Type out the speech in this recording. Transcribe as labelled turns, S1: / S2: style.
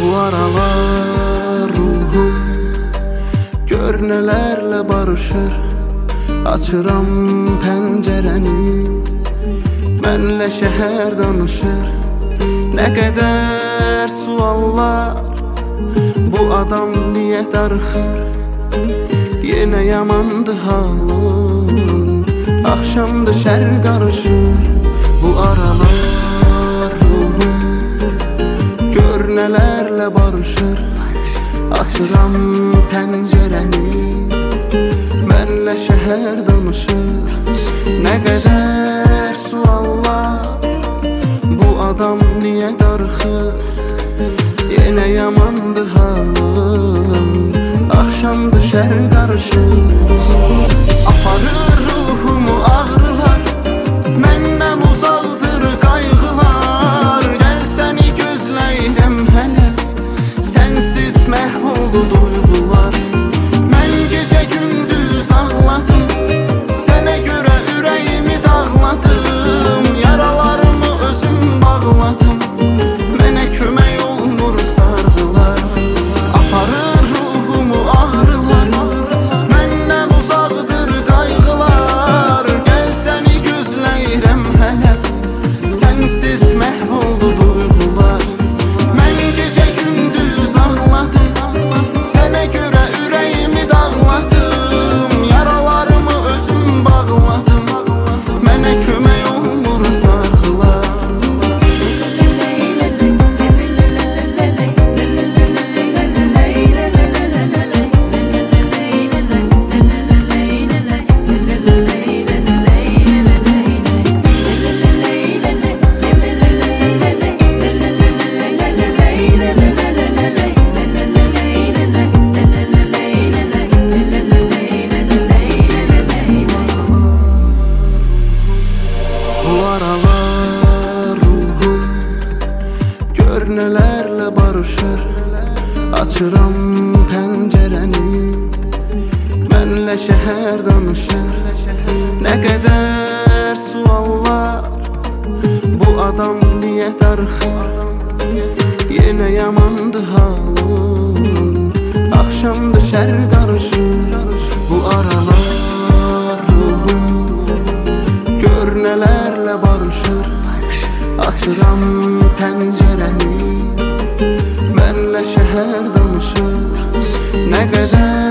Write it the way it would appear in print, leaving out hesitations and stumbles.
S1: Bu aralar ruhum gör nelerle barışır. Açıram pəncərəni, mənlə şəhər danışır. Nə qədər suallar, bu adam niyə darıxır? Yenə yamandı halım, axşamdı şər qarışır. Bu aralar ruhum gör nələrlə barışır. Açıram pəncərəni, mənlə şəhər danışır. Nə qədər suallar, bu adam niyə darıxır? Yenə yamandı halım, axşamdı şər qarışır. Aparır ruhumu ağrılar, məndən uzaqdır qayğılar. Gəl səni gözləyirəm hələ, sənsiz məhv oldu duyğular. Mən gecə gündüz ağladım, sənə görə ürəyimi dağladım. Yaralarımı özüm bağladım, mənə kömək olmur sarğılar. Aparır ruhumu ağrılar, məndən uzaqdır qayğılar. Gəl səni gözləyirəm hələ, sənsiz məhv oldu duyğular. Mən gecə gündüz ağladım, sənə görə ürəyimi dağladım. Yaralarımı özüm bağladım, mənə kömək olmur sarğılar. Bu aralar ruhum gör nələrlə barışır. Açıram pəncərəni, mənlə şəhər danışır. Nə qədər suallar, bu adam niyə darıxır? Yenə yamandı halım, axşamdı şər qarışır. Bu aralar ruhum gör nələrlə barışır. Açıram pəncərəni, mənlə şəhər danışır. Nə qədər